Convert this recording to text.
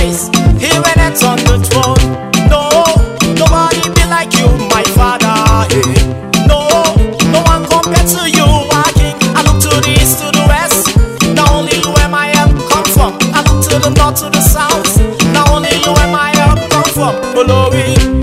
Christ, He reigneth on the throne. No, nobody be like you, my Father. No, no one compared to you, our King. I look to the east, to the west. Not only you where my help come from. I look to the north, to the south. Not only you where my help come from. Glory.